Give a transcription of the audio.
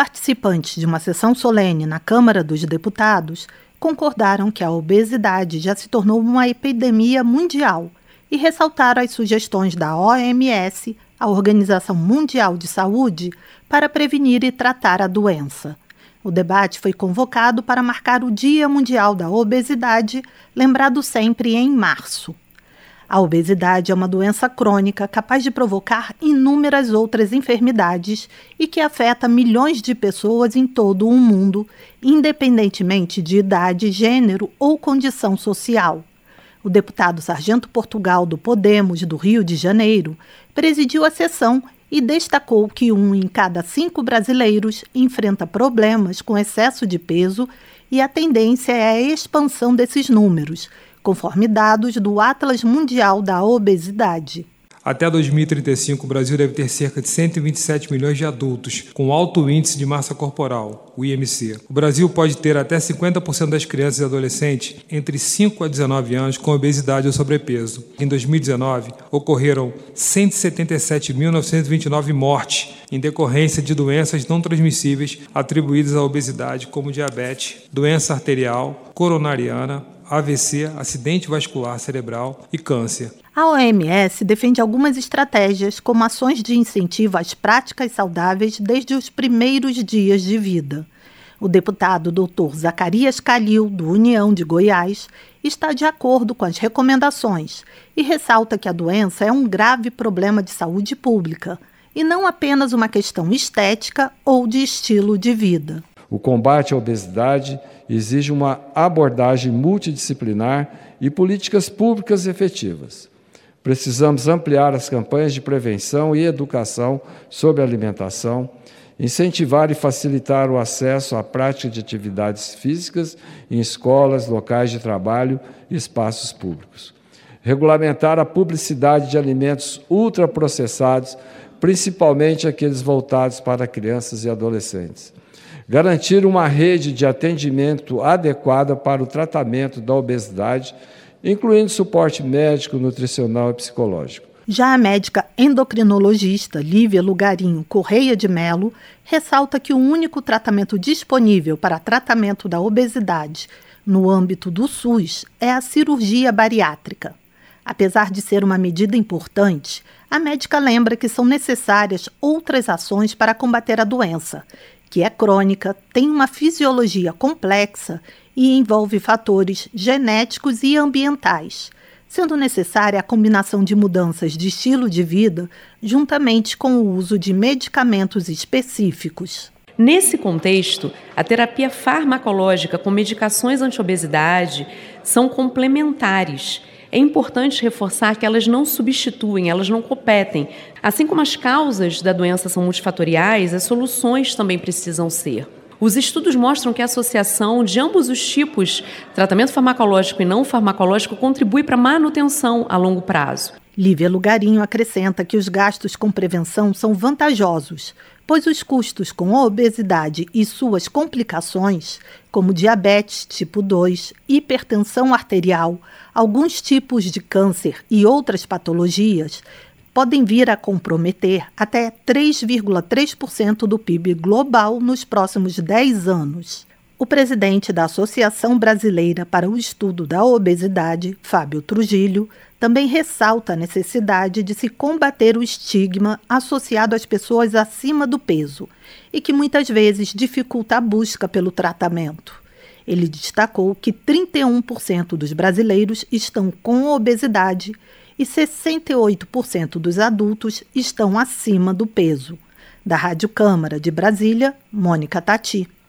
participantes de uma sessão solene na Câmara dos Deputados concordaram que a obesidade já se tornou uma epidemia mundial e ressaltaram as sugestões da OMS, a Organização Mundial de Saúde, para prevenir e tratar a doença. O debate foi convocado para marcar o Dia Mundial da Obesidade, lembrado sempre em março. A obesidade é uma doença crônica capaz de provocar inúmeras outras enfermidades e que afeta milhões de pessoas em todo o mundo, independentemente de idade, gênero ou condição social. O deputado Sargento Portugal do Podemos, do Rio de Janeiro, presidiu a sessão e destacou que 1 em cada 5 brasileiros enfrenta problemas com excesso de peso e a tendência é a expansão desses números, conforme dados do Atlas Mundial da Obesidade. Até 2035, o Brasil deve ter cerca de 127 milhões de adultos com alto índice de massa corporal, o IMC. O Brasil pode ter até 50% das crianças e adolescentes entre 5 a 19 anos com obesidade ou sobrepeso. Em 2019, ocorreram 177.929 mortes em decorrência de doenças não transmissíveis atribuídas à obesidade, como diabetes, doença arterial, coronariana, AVC, acidente vascular cerebral e câncer. A OMS defende algumas estratégias, como ações de incentivo às práticas saudáveis desde os primeiros dias de vida. O deputado Dr. Zacarias Calil, do União de Goiás, está de acordo com as recomendações e ressalta que a doença é um grave problema de saúde pública e não apenas uma questão estética ou de estilo de vida. O combate à obesidade exige uma abordagem multidisciplinar e políticas públicas efetivas. Precisamos ampliar as campanhas de prevenção e educação sobre alimentação, incentivar e facilitar o acesso à prática de atividades físicas em escolas, locais de trabalho e espaços públicos. Regulamentar a publicidade de alimentos ultraprocessados, principalmente aqueles voltados para crianças e adolescentes. Garantir uma rede de atendimento adequada para o tratamento da obesidade, incluindo suporte médico, nutricional e psicológico. Já a médica endocrinologista Lívia Lugarinho Correia de Melo ressalta que o único tratamento disponível para tratamento da obesidade no âmbito do SUS é a cirurgia bariátrica. Apesar de ser uma medida importante, a médica lembra que são necessárias outras ações para combater a doença, que é crônica, tem uma fisiologia complexa e envolve fatores genéticos e ambientais, sendo necessária a combinação de mudanças de estilo de vida juntamente com o uso de medicamentos específicos. Nesse contexto, a terapia farmacológica com medicações anti-obesidade são complementares. É importante reforçar que elas não substituem, elas não competem. Assim como as causas da doença são multifatoriais, as soluções também precisam ser. Os estudos mostram que a associação de ambos os tipos, tratamento farmacológico e não farmacológico, contribui para a manutenção a longo prazo. Lívia Lugarinho acrescenta que os gastos com prevenção são vantajosos, pois os custos com a obesidade e suas complicações, como diabetes tipo 2, hipertensão arterial, alguns tipos de câncer e outras patologias, podem vir a comprometer até 3,3% do PIB global nos próximos 10 anos. O presidente da Associação Brasileira para o Estudo da Obesidade, Fábio Trujillo, também ressalta a necessidade de se combater o estigma associado às pessoas acima do peso e que muitas vezes dificulta a busca pelo tratamento. Ele destacou que 31% dos brasileiros estão com obesidade e 68% dos adultos estão acima do peso. Da Rádio Câmara de Brasília, Mônica Tati.